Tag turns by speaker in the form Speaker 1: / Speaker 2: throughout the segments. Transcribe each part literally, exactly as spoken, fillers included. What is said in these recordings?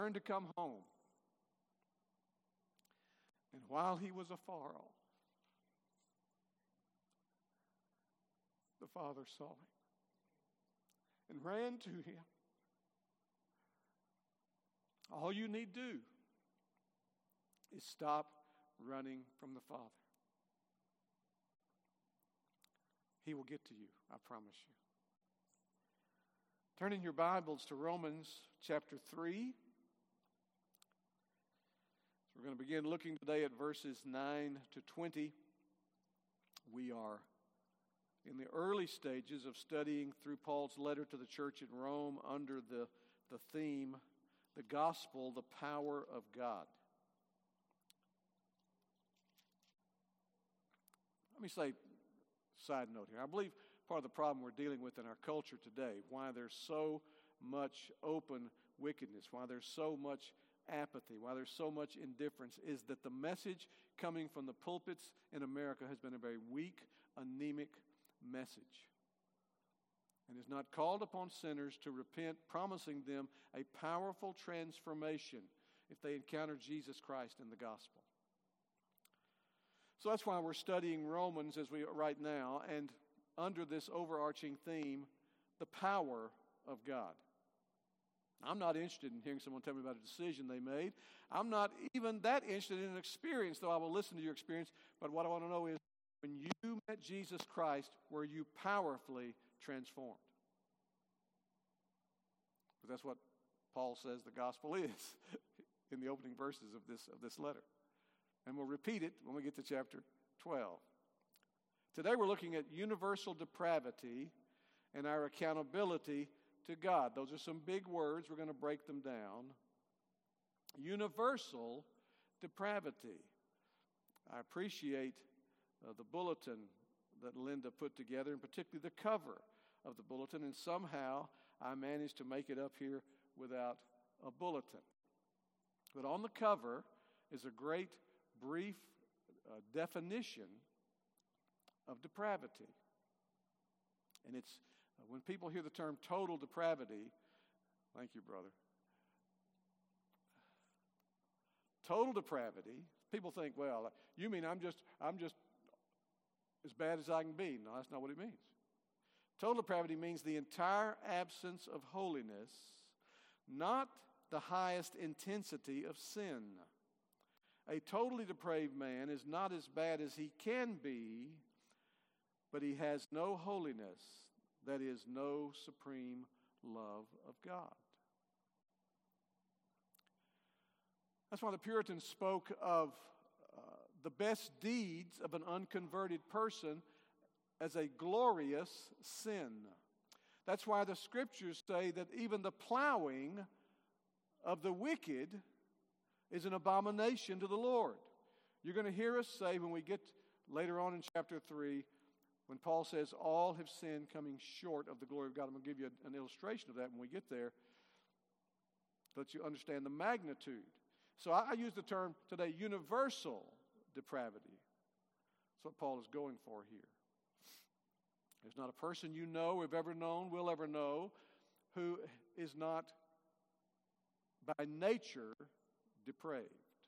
Speaker 1: turned to come home. And while he was afar off, the father saw him and ran to him. All you need do is stop running from the Father. He will get to you, I promise you. Turn in your Bibles to Romans chapter three. We're going to begin looking today at verses nine to twenty. We are in the early stages of studying through Paul's letter to the church in Rome under the, the theme, the gospel, the power of God. Let me say, side note here, I believe part of the problem we're dealing with in our culture today, why there's so much open wickedness, why there's so much apathy, why there's so much indifference, is that the message coming from the pulpits in America has been a very weak, anemic message, and is not called upon sinners to repent, promising them a powerful transformation if they encounter Jesus Christ in the gospel. So that's why we're studying Romans as we right now, and under this overarching theme, the power of God. I'm not interested in hearing someone tell me about a decision they made. I'm not even that interested in an experience, though I will listen to your experience. But what I want to know is, when you met Jesus Christ, were you powerfully transformed? Because that's what Paul says the gospel is in the opening verses of this, of this letter. And we'll repeat it when we get to chapter twelve. Today we're looking at universal depravity and our accountability to God. Those are some big words. We're going to break them down. Universal depravity. I appreciate uh, the bulletin that Linda put together, and particularly the cover of the bulletin, and somehow I managed to make it up here without a bulletin. But on the cover is a great brief uh, definition of depravity. And it's, uh, when people hear the term total depravity, thank you, brother. Total depravity, people think, well, you mean I'm just, I'm just as bad as I can be. No, that's not what it means. Total depravity means the entire absence of holiness, not the highest intensity of sin. A totally depraved man is not as bad as he can be, but he has no holiness, that is, no supreme love of God. That's why the Puritans spoke of uh, the best deeds of an unconverted person as a glorious sin. That's why the Scriptures say that even the plowing of the wicked is an abomination to the Lord. You're going to hear us say when we get later on in chapter three, when Paul says all have sinned, coming short of the glory of God. I'm going to give you an illustration of that when we get there, so that you understand the magnitude. So I use the term today, universal depravity. That's what Paul is going for here. There's not a person you know, have ever known, will ever know, who is not by nature depraved.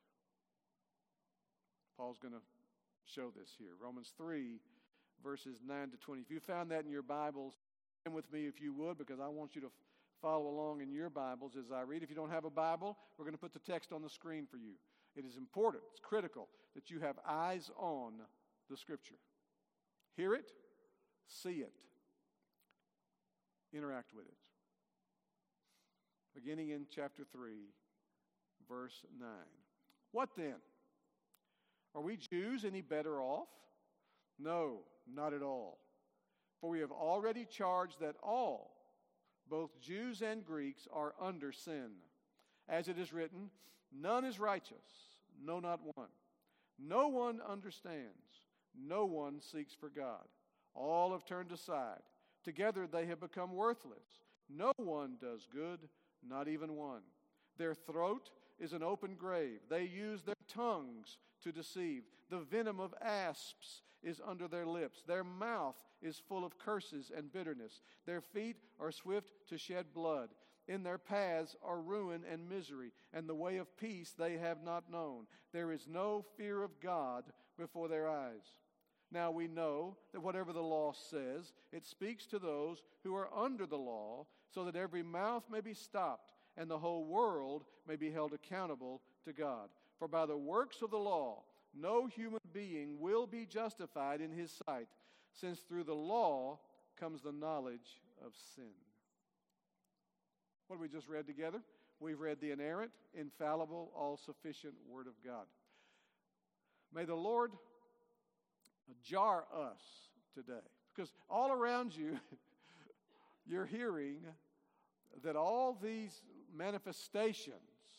Speaker 1: Paul's going to show this here. Romans three, verses nine to twenty. If you found that in your Bibles, stand with me if you would, because I want you to follow along in your Bibles as I read. If you don't have a Bible, we're going to put the text on the screen for you. It is important, it's critical that you have eyes on the Scripture. Hear it, see it, interact with it. Beginning in chapter three, verse nine. What then? Are we Jews any better off? No, not at all. For we have already charged that all, both Jews and Greeks, are under sin. As it is written, none is righteous, no, not one. No one understands. No one seeks for God. All have turned aside. Together they have become worthless. No one does good, not even one. Their throat is an open grave. They use their tongues to deceive. The venom of asps is under their lips. Their mouth is full of curses and bitterness. Their feet are swift to shed blood. In their paths are ruin and misery, and the way of peace they have not known. There is no fear of God before their eyes. Now we know that whatever the law says, it speaks to those who are under the law, so that every mouth may be stopped, and the whole world may be held accountable to God. For by the works of the law, no human being will be justified in his sight, since through the law comes the knowledge of sin. What have we just read together? We've read the inerrant, infallible, all-sufficient Word of God. May the Lord jar us today, because all around you, you're hearing that all these manifestations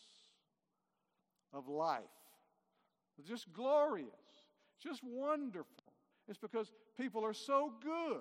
Speaker 1: of life are just glorious, just wonderful. It's because people are so good.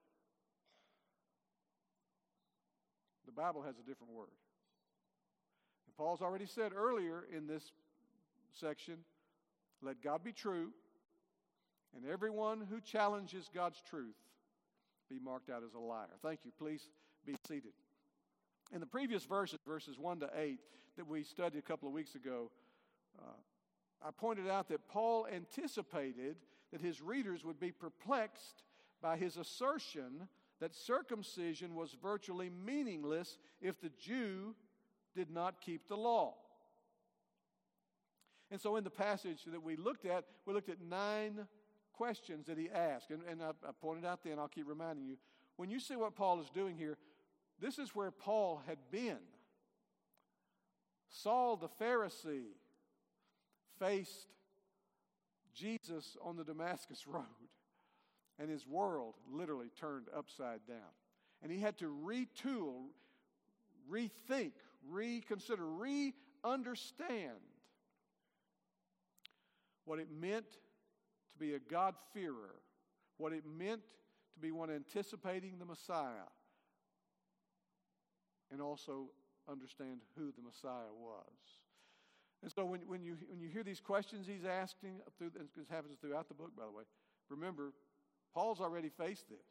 Speaker 1: The Bible has a different word. And Paul's already said earlier in this section, let God be true, and everyone who challenges God's truth be marked out as a liar. Thank you. Please be seated. In the previous verses, verses one to eight, that we studied a couple of weeks ago, uh, I pointed out that Paul anticipated that his readers would be perplexed by his assertion that circumcision was virtually meaningless if the Jew did not keep the law. And so in the passage that we looked at, we looked at nine questions that he asked. And, and I, I pointed out then, I'll keep reminding you, when you see what Paul is doing here, this is where Paul had been. Saul the Pharisee faced Jesus on the Damascus Road, and his world literally turned upside down. And he had to retool, rethink, reconsider, re-understand what it meant to be a God-fearer, what it meant to be one anticipating the Messiah, and also understand who the Messiah was. And so when, when, you, when you hear these questions he's asking, through, and this happens throughout the book, by the way, remember, Paul's already faced this.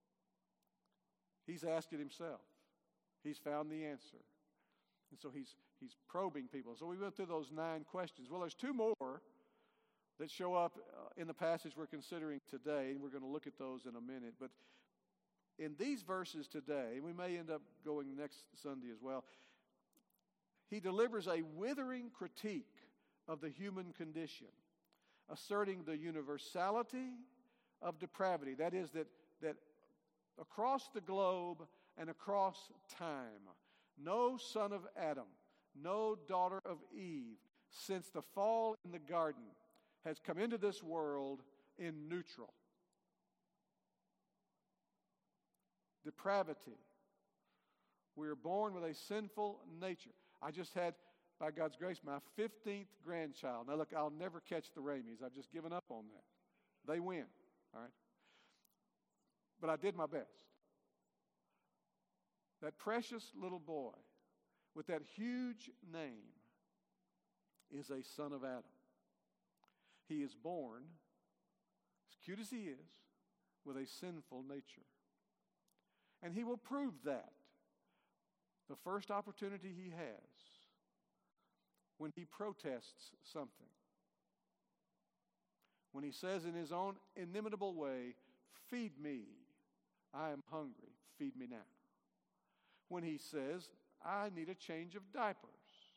Speaker 1: He's asked it himself. He's found the answer. And so he's, he's probing people. So we went through those nine questions. Well, there's two more that show up in the passage we're considering today, and we're going to look at those in a minute. But in these verses today, and we may end up going next Sunday as well, he delivers a withering critique of the human condition, asserting the universality of depravity. That is, that, that across the globe and across time, no son of Adam, no daughter of Eve, since the fall in the garden, has come into this world in neutral. Depravity. We are born with a sinful nature. I just had, by God's grace, my fifteenth grandchild. Now look, I'll never catch the Ramies. I've just given up on that. They win, all right? But I did my best. That precious little boy with that huge name is a son of Adam. He is born, as cute as he is, with a sinful nature. And he will prove that the first opportunity he has when he protests something. When he says in his own inimitable way, "Feed me, I am hungry, feed me now." When he says, "I need a change of diapers."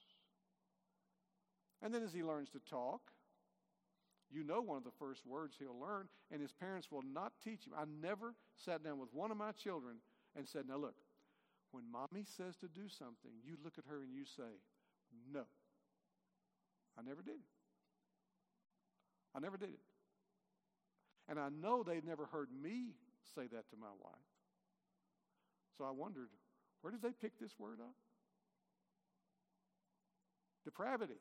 Speaker 1: And then as he learns to talk, you know one of the first words he'll learn, and his parents will not teach him. I never sat down with one of my children and said, "Now look, when mommy says to do something, you look at her and you say, 'No.'" I never did it. I never did it. And I know they'd never heard me say that to my wife. So I wondered, where did they pick this word up? Depravity.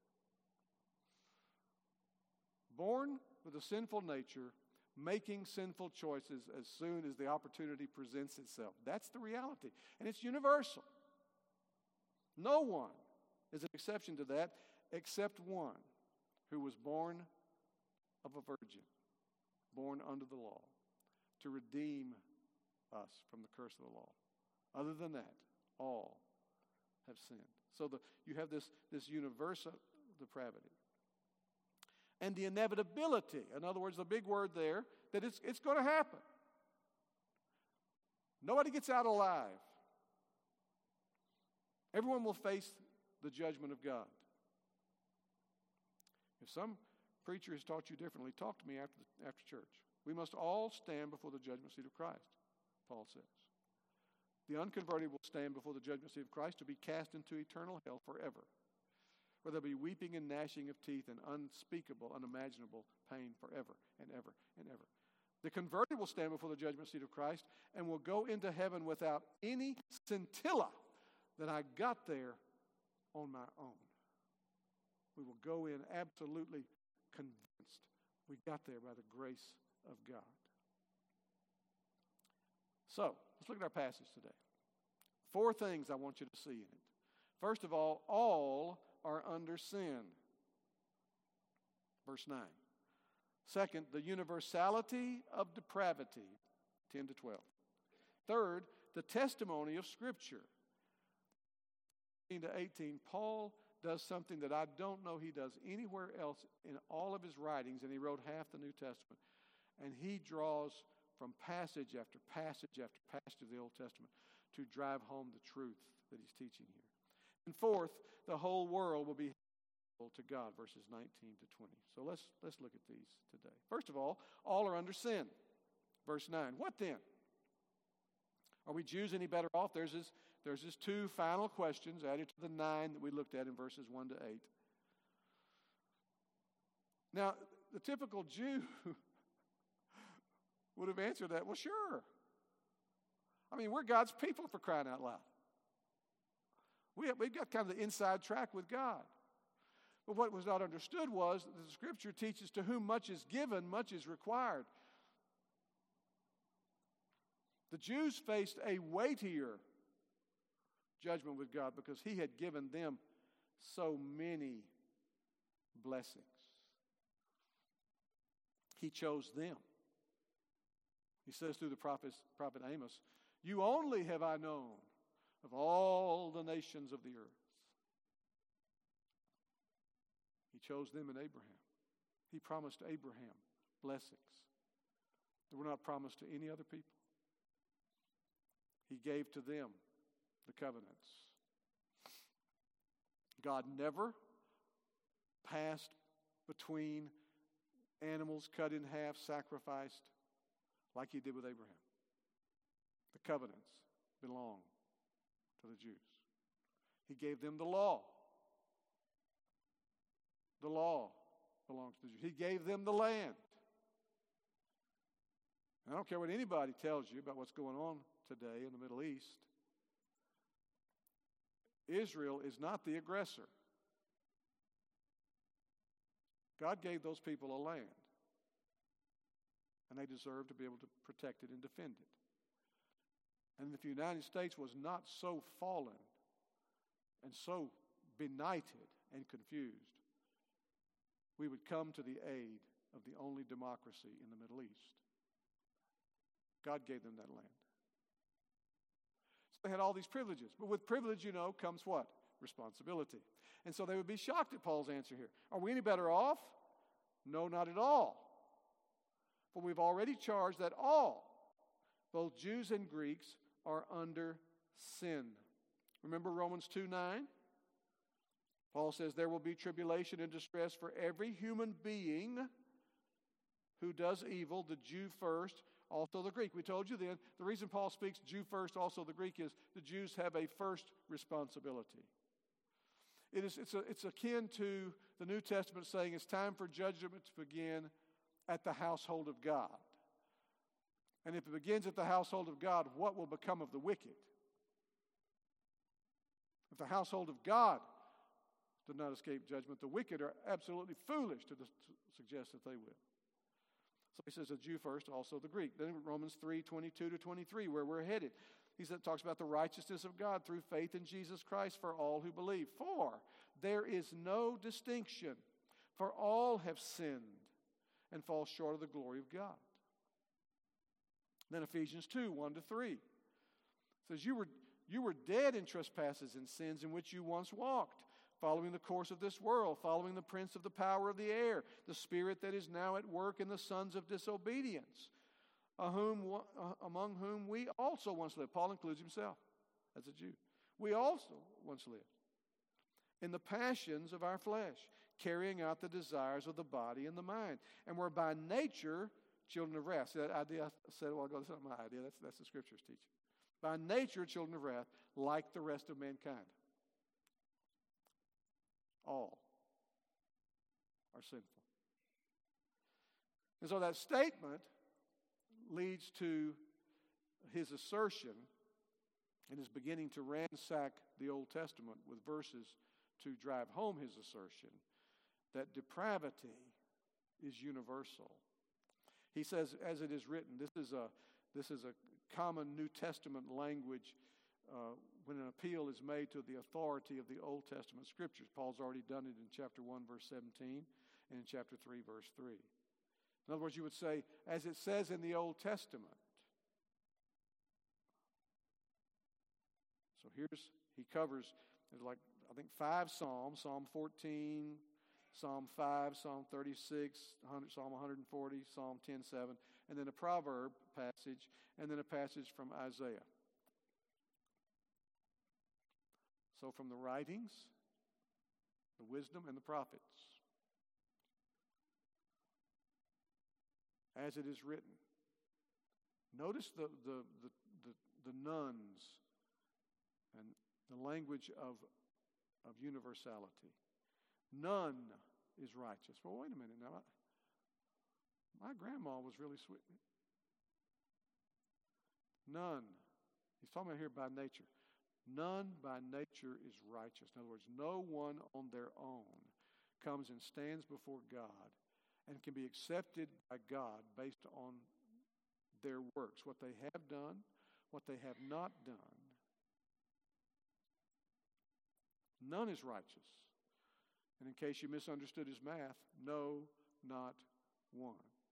Speaker 1: Born with a sinful nature, making sinful choices as soon as the opportunity presents itself. That's the reality. And it's universal. No one is an exception to that except one who was born of a virgin, born under the law, to redeem us from the curse of the law. Other than that, all have sinned. So the, you have this, this universal depravity. And the inevitability, in other words, the big word there, that it's, it's going to happen. Nobody gets out alive. Everyone will face the judgment of God. If some preacher has taught you differently, talk to me after, the, after church. We must all stand before the judgment seat of Christ, Paul says. The unconverted will stand before the judgment seat of Christ to be cast into eternal hell forever, where there'll be weeping and gnashing of teeth and unspeakable, unimaginable pain forever and ever and ever. The converted will stand before the judgment seat of Christ and will go into heaven without any scintilla that I got there on my own. We will go in absolutely convinced we got there by the grace of God. So, let's look at our passage today. Four things I want you to see in it. First of all, all are under sin. Verse nine. Second, the universality of depravity, ten to twelve. Third, the testimony of Scripture. to eighteen, Paul does something that I don't know he does anywhere else in all of his writings, and he wrote half the New Testament. And he draws from passage after passage after passage of the Old Testament to drive home the truth that he's teaching here. And fourth, the whole world will be held to God, verses nineteen to twenty. So let's, let's look at these today. First of all, all are under sin. Verse nine, what then? Are we Jews any better off? There's his, there's his two final questions added to the nine that we looked at in verses one to eight. Now, the typical Jew would have answered that, well, sure. I mean, we're God's people, for crying out loud. We have, we've got kind of the inside track with God. But what was not understood was that the Scripture teaches to whom much is given, much is required. The Jews faced a weightier judgment with God because he had given them so many blessings. He chose them. He says through the prophet, prophet Amos, "You only have I known of all the nations of the earth." He chose them in Abraham. He promised Abraham blessings that were not promised to any other people. He gave to them the covenants. God never passed between animals cut in half, sacrificed, like he did with Abraham. The covenants belong to the Jews. He gave them the law. The law belongs to the Jews. He gave them the land. And I don't care what anybody tells you about what's going on today in the Middle East. Israel is not the aggressor. God gave those people a land, and they deserve to be able to protect it and defend it. And if the United States was not so fallen and so benighted and confused, we would come to the aid of the only democracy in the Middle East. God gave them that land. So they had all these privileges. But with privilege, you know, comes what? Responsibility. And so they would be shocked at Paul's answer here. Are we any better off? No, not at all. For we've already charged that all, both Jews and Greeks, are under sin. Remember Romans two nine? Paul says there will be tribulation and distress for every human being who does evil, the Jew first, also the Greek. We told you then, the reason Paul speaks Jew first, also the Greek, is the Jews have a first responsibility. It is, it's, a, it's akin to the New Testament saying it's time for judgment to begin at the household of God. And if it begins at the household of God, what will become of the wicked? If the household of God did not escape judgment, the wicked are absolutely foolish to, to suggest that they will. So he says the Jew first, also the Greek. Then Romans three twenty-two to twenty-three, where we're headed. He said, talks about the righteousness of God through faith in Jesus Christ for all who believe. For there is no distinction, for all have sinned and fall short of the glory of God. Then Ephesians two, one to three says, you were, You were dead in trespasses and sins in which you once walked, following the course of this world, following the prince of the power of the air, the spirit that is now at work in the sons of disobedience, uh, whom, uh, among whom we also once lived. Paul includes himself as a Jew. We also once lived in the passions of our flesh, carrying out the desires of the body and the mind, and were by nature children of wrath. See that idea I said a while ago? That's not my idea. That's, that's the Scripture's teaching. By nature, children of wrath, like the rest of mankind. All are sinful. And so that statement leads to his assertion and is beginning to ransack the Old Testament with verses to drive home his assertion that depravity is universal. He says, as it is written, this is a, this is a common New Testament language uh, when an appeal is made to the authority of the Old Testament Scriptures. Paul's already done it in chapter one, verse seventeen, and in chapter three, verse three. In other words, you would say, as it says in the Old Testament. So here's, he covers, there's like, I think five Psalms, Psalm fourteen, Psalm five, Psalm thirty-six, Psalm one forty, Psalm ten seven, and then a proverb passage, and then a passage from Isaiah. So from the writings, the wisdom, and the prophets, as it is written. Notice the, the, the, the, the nuns and the language of, of universality. None is righteous. Well, wait a minute now. My grandma was really sweet. None. He's talking about here by nature. None by nature is righteous. In other words, no one on their own comes and stands before God and can be accepted by God based on their works, what they have done, what they have not done. None is righteous. And in case you misunderstood his math, no, not one.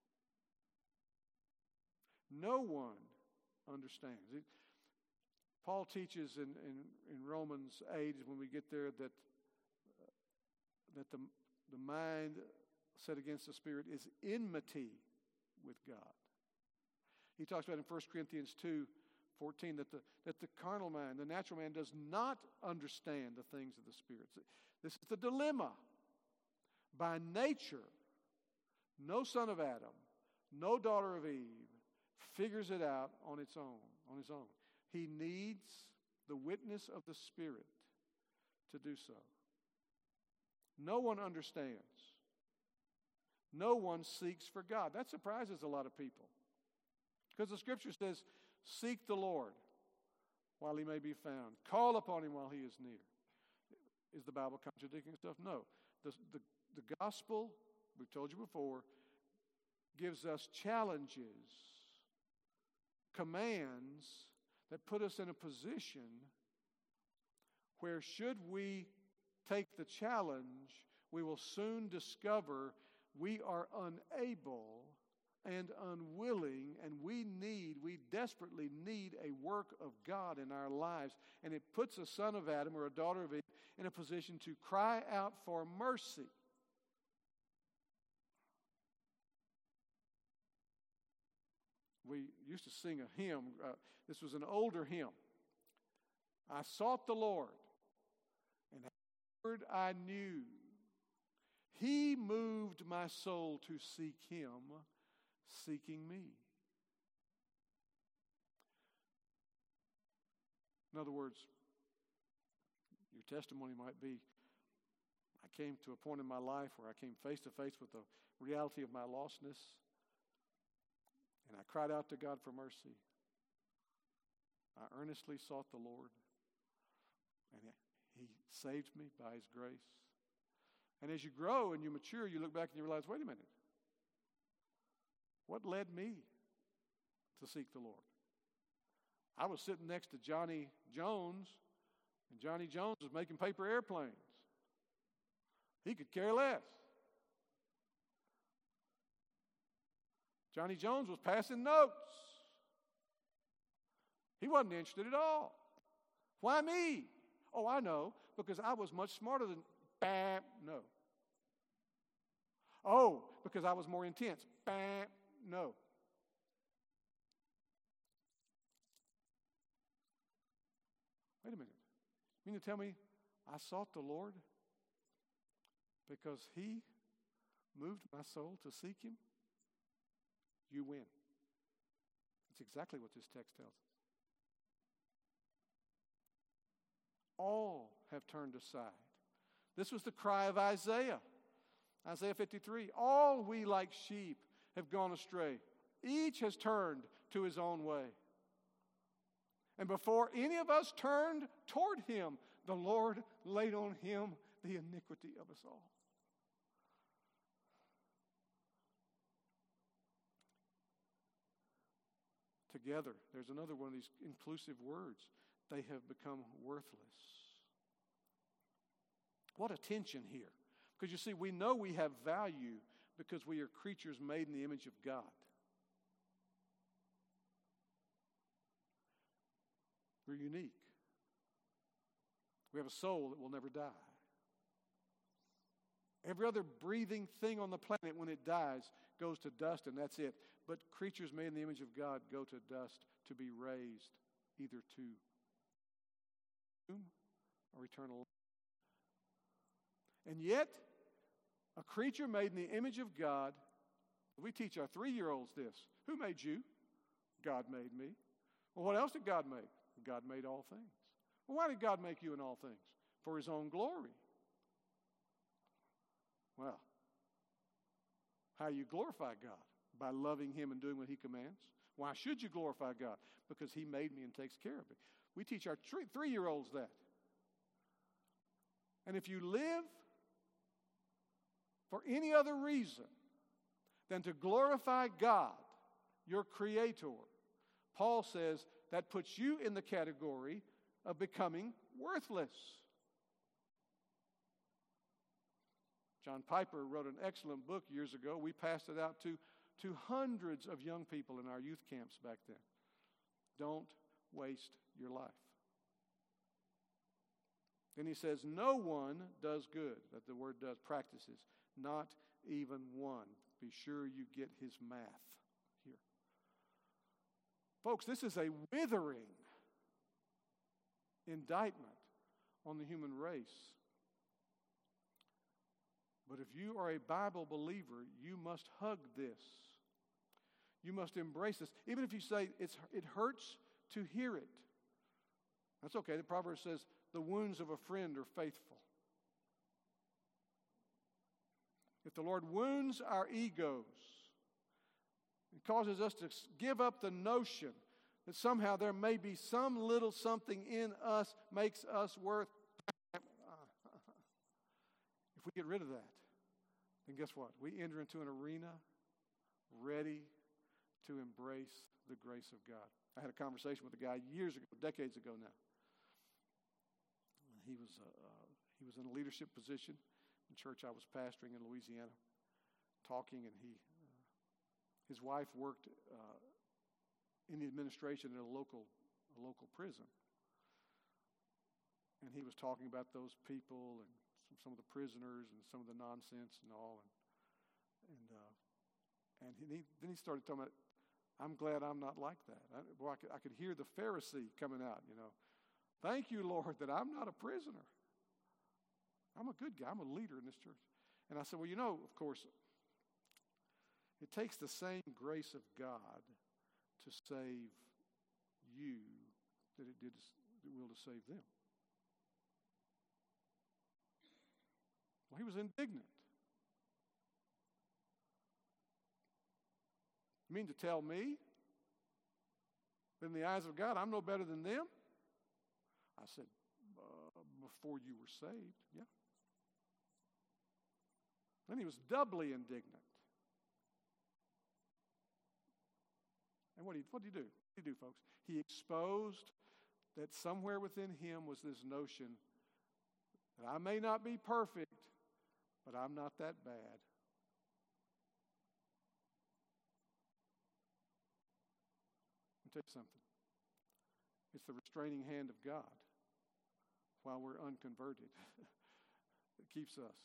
Speaker 1: No one understands. It, Paul teaches in, in, in Romans eight, when we get there, that, uh, that the, the mind set against the spirit is enmity with God. He talks about in First Corinthians two fourteen that the, that the carnal mind, the natural man, does not understand the things of the Spirit. This is the dilemma. By nature, no son of Adam, no daughter of Eve figures it out on its own, on his own. He needs the witness of the Spirit to do so. No one understands. No one seeks for God. That surprises a lot of people. Because the Scripture says, seek the Lord while he may be found. Call upon him while he is near. Is the Bible contradicting itself? No. The, the, the gospel, we've told you before, gives us challenges, commands that put us in a position where, should we take the challenge, we will soon discover we are unable and unwilling, and we need, we desperately need a work of God in our lives. And it puts a son of Adam or a daughter of Eve in a position to cry out for mercy. We used to sing a hymn. Uh, this was an older hymn. I sought the Lord, and afterward I knew. He moved my soul to seek him, seeking me. In other words, your testimony might be, I came to a point in my life where I came face to face with the reality of my lostness, and I cried out to God for mercy. I earnestly sought the Lord, and he saved me by his grace. And as you grow and you mature, you look back and you realize, wait a minute. What led me to seek the Lord? I was sitting next to Johnny Jones, and Johnny Jones was making paper airplanes. He could care less. Johnny Jones was passing notes. He wasn't interested at all. Why me? Oh, I know, because I was much smarter than, bam, no. Oh, because I was more intense, bam, no. Wait a minute. You mean to tell me I sought the Lord because He moved my soul to seek Him? You win. That's exactly what this text tells us. All have turned aside. This was the cry of Isaiah. Isaiah fifty-three. All we like sheep have gone astray. Each has turned to his own way. And before any of us turned toward Him, the Lord laid on Him the iniquity of us all. Together, there's another one of these inclusive words. They have become worthless. What a tension here. Because you see, we know we have value because we are creatures made in the image of God. We're unique. We have a soul that will never die. Every other breathing thing on the planet, when it dies, goes to dust, and that's it. But creatures made in the image of God go to dust to be raised either to doom or eternal life. And yet, a creature made in the image of God, we teach our three-year-olds this. Who made you? God made me. Well, what else did God make? God made all things. Well, why did God make you in all things? For His own glory. Well, how you glorify God? By loving Him and doing what He commands. Why should you glorify God? Because He made me and takes care of me. We teach our three-year-olds that. And if you live for any other reason than to glorify God, your Creator, Paul says that puts you in the category of becoming worthless. John Piper wrote an excellent book years ago. We passed it out to, to hundreds of young people in our youth camps back then. Don't waste your life. Then he says, no one does good, that the word does, practices, not even one. Be sure you get his math here. Folks, this is a withering indictment on the human race. But if you are a Bible believer, you must hug this. You must embrace this. Even if you say it's, it hurts to hear it. That's okay. The proverb says, the wounds of a friend are faithful. If the Lord wounds our egos, it causes us to give up the notion that somehow there may be some little something in us makes us worth. If we get rid of that, then guess what? We enter into an arena ready to embrace the grace of God. I had a conversation with a guy years ago, decades ago now. He was uh, uh, he was in a leadership position in church I was pastoring in Louisiana, talking, and he uh, his wife worked uh, in the administration in a local a local prison, and he was talking about those people and some, some of the prisoners and some of the nonsense and all, and and uh, and he, then he started talking about, I'm glad I'm not like that. I, boy, I could, I could hear the Pharisee coming out, you know. Thank you, Lord, that I'm not a prisoner. I'm a good guy. I'm a leader in this church. And I said, well, you know, of course, it takes the same grace of God to save you that it did it will to save them. Well, he was indignant. You mean to tell me that in the eyes of God, I'm no better than them? I said, uh, before you were saved, yeah. Then he was doubly indignant. And what did he, what did he do? What did he do, folks? He exposed that somewhere within him was this notion that I may not be perfect, but I'm not that bad. Let me tell you something. It's the restraining hand of God while we're unconverted. It keeps us.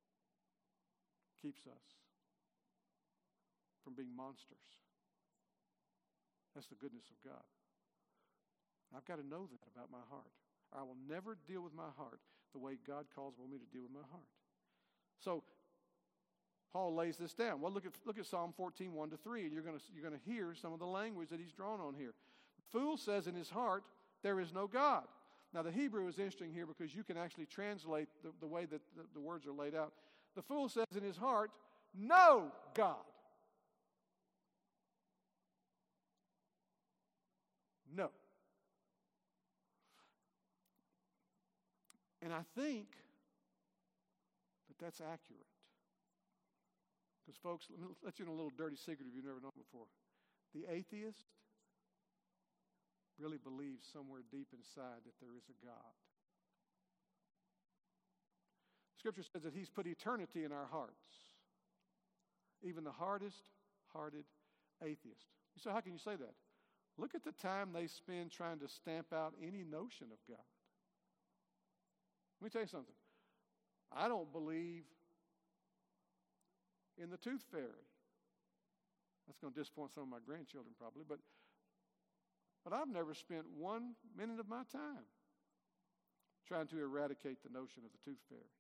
Speaker 1: Keeps us from being monsters. That's the goodness of God. I've got to know that about my heart. I will never deal with my heart the way God calls for me to deal with my heart. So Paul lays this down. Well, look at look at Psalm fourteen, one to three, and you're going to you're going to hear some of the language that he's drawn on here. The fool says in his heart, there is no God. Now, the Hebrew is interesting here because you can actually translate the, the way that the, the words are laid out. The fool says in his heart, no God. No. And I think that that's accurate. Because, folks, let me let you in a little dirty secret if you've never known before. The atheist really believes somewhere deep inside that there is a God. Scripture says that he's put eternity in our hearts. Even the hardest hearted atheist. You say, how can you say that? Look at the time they spend trying to stamp out any notion of God. Let me tell you something. I don't believe in the tooth fairy. That's going to disappoint some of my grandchildren probably, but but I've never spent one minute of my time trying to eradicate the notion of the tooth fairy.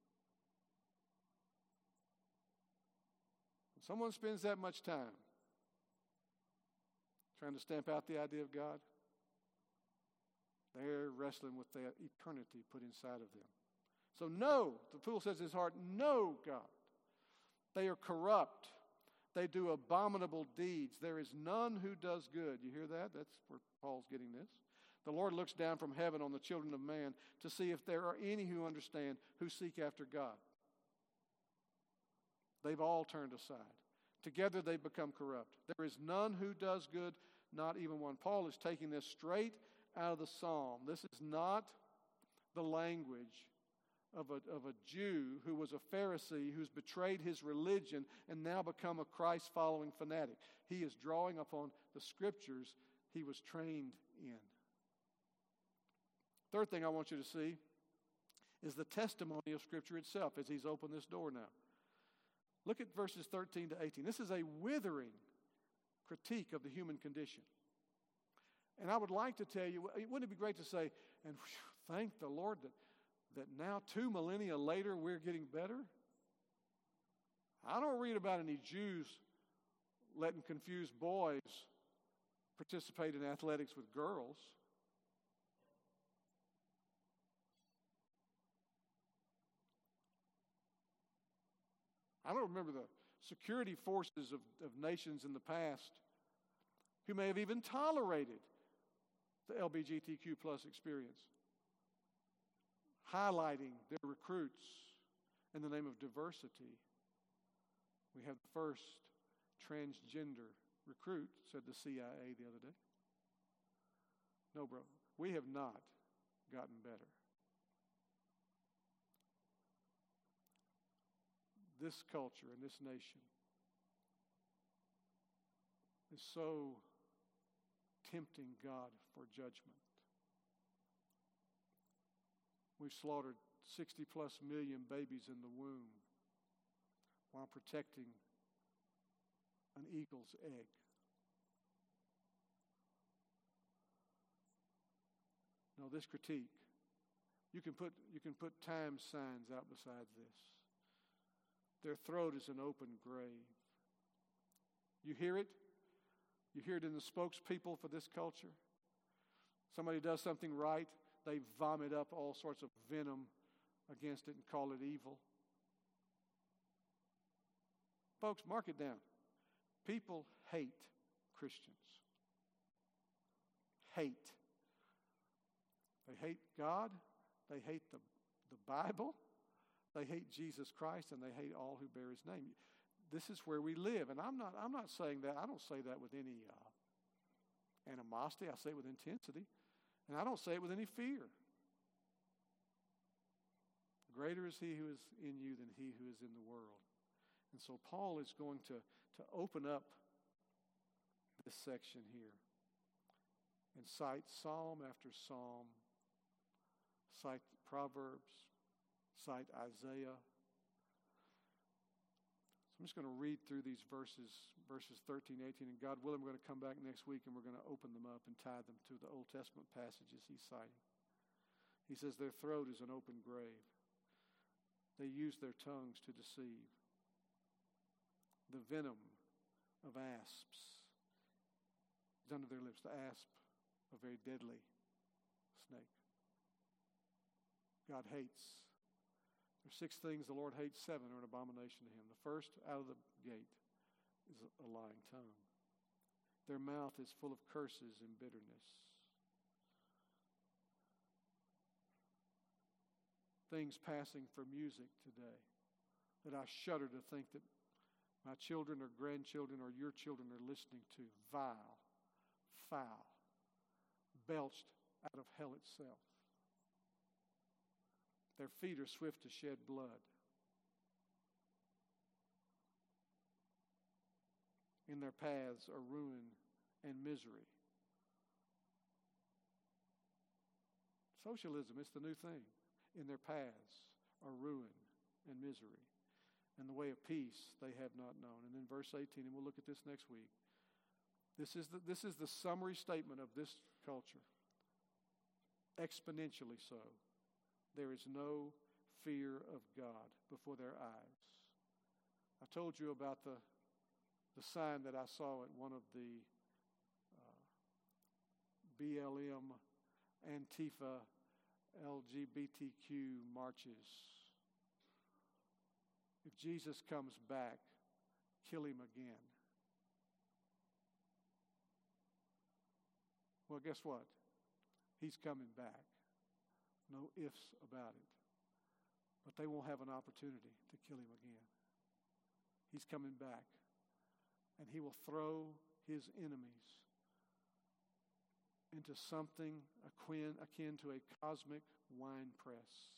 Speaker 1: When someone spends that much time trying to stamp out the idea of God, they're wrestling with that eternity put inside of them. So no, the fool says in his heart, no God. They are corrupt. They do abominable deeds. There is none who does good. You hear that? That's where Paul's getting this. The Lord looks down from heaven on the children of man to see if there are any who understand, who seek after God. They've all turned aside. Together they've become corrupt. There is none who does good, not even one. Paul is taking this straight out of the psalm. This is not the language of a, of a Jew who was a Pharisee who's betrayed his religion and now become a Christ-following fanatic. He is drawing upon the scriptures he was trained in. Third thing I want you to see is the testimony of Scripture itself as he's opened this door now. Look at verses thirteen to eighteen. This is a withering critique of the human condition. And I would like to tell you, wouldn't it be great to say, and whew, thank the Lord that that now two millennia later we're getting better? I don't read about any Jews letting confused boys participate in athletics with girls. I don't remember the security forces of, of nations in the past who may have even tolerated the L G B T Q plus experience, highlighting their recruits in the name of diversity. We have the first transgender recruit, said the C I A the other day. No, bro, we have not gotten better. This culture and this nation is so tempting God for judgment. We've slaughtered sixty plus million babies in the womb while protecting an eagle's egg. No, this critique, you can put you can put time signs out beside this. Their throat is an open grave. You hear it? You hear it in the spokespeople for this culture. Somebody does something right, they vomit up all sorts of venom against it and call it evil. Folks, mark it down. People hate Christians. Hate. They hate God. They hate the, the Bible. They hate Jesus Christ, and they hate all who bear his name. This is where we live. And I'm not, I'm not saying that. I don't say that with any uh, animosity. I say it with intensity. And I don't say it with any fear. Greater is he who is in you than he who is in the world. And so Paul is going to, to open up this section here and cite psalm after psalm, cite Proverbs, cite Isaiah. So I'm just going to read through these verses, verses thirteen, eighteen, and God willing, we're going to come back next week and we're going to open them up and tie them to the Old Testament passages he's citing. He says, their throat is an open grave. They use their tongues to deceive. The venom of asps is under their lips. The asp, a very deadly snake. God hates. There are six things the Lord hates. Seven are an abomination to him. The first out of the gate is a lying tongue. Their mouth is full of curses and bitterness. Things passing for music today that I shudder to think that my children or grandchildren or your children are listening to. Vile, foul, belched out of hell itself. Their feet are swift to shed blood. In their paths are ruin and misery. Socialism, it's the new thing. In their paths are ruin and misery. And the way of peace they have not known. And then verse eighteen, and we'll look at this next week. This is the, this is the summary statement of this culture. Exponentially so. There is no fear of God before their eyes. I told you about the, the sign that I saw at one of the uh, B L M, Antifa, L G B T Q marches. If Jesus comes back, kill him again. Well, guess what? He's coming back. No ifs about it. But they won't have an opportunity to kill him again. He's coming back. And he will throw his enemies into something akin, akin to a cosmic wine press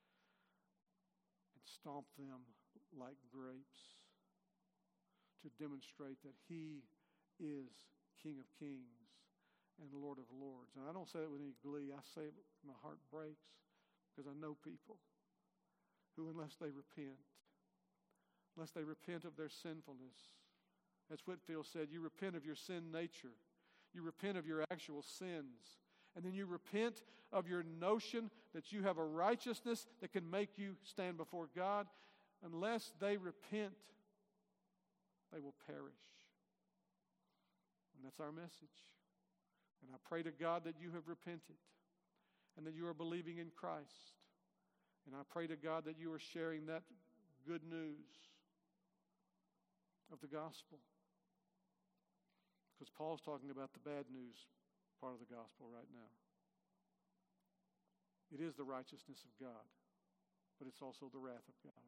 Speaker 1: and stomp them like grapes to demonstrate that he is King of Kings and Lord of Lords. And I don't say it with any glee. I say it, my heart breaks because I know people who, unless they repent, unless they repent of their sinfulness, as Whitefield said, you repent of your sin nature. You repent of your actual sins. And then you repent of your notion that you have a righteousness that can make you stand before God. Unless they repent, they will perish. And that's our message. And I pray to God that you have repented and that you are believing in Christ. And I pray to God that you are sharing that good news of the gospel. Because Paul's talking about the bad news part of the gospel right now. It is the righteousness of God, but it's also the wrath of God.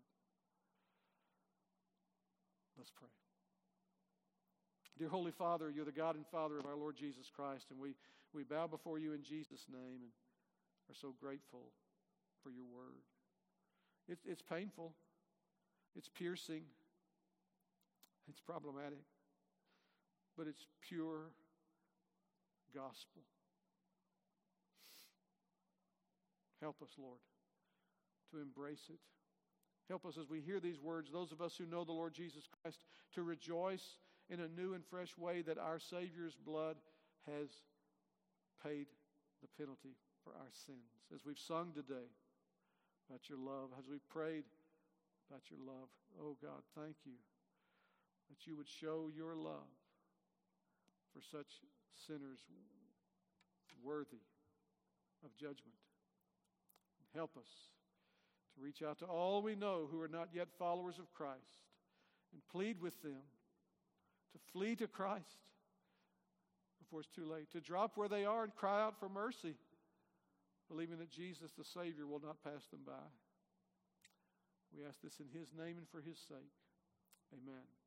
Speaker 1: Let's pray. Dear Holy Father, you're the God and Father of our Lord Jesus Christ, and we, we bow before you in Jesus' name and are so grateful for your word. It's, it's painful. It's piercing. It's problematic. But it's pure gospel. Help us, Lord, to embrace it. Help us as we hear these words, those of us who know the Lord Jesus Christ, to rejoice in a new and fresh way that our Savior's blood has paid the penalty for our sins. As we've sung today about your love, as we've prayed about your love, oh God, thank you that you would show your love for such sinners worthy of judgment. Help us to reach out to all we know who are not yet followers of Christ and plead with them to flee to Christ before it's too late, to drop where they are and cry out for mercy, believing that Jesus, the Savior, will not pass them by. We ask this in his name and for his sake. Amen.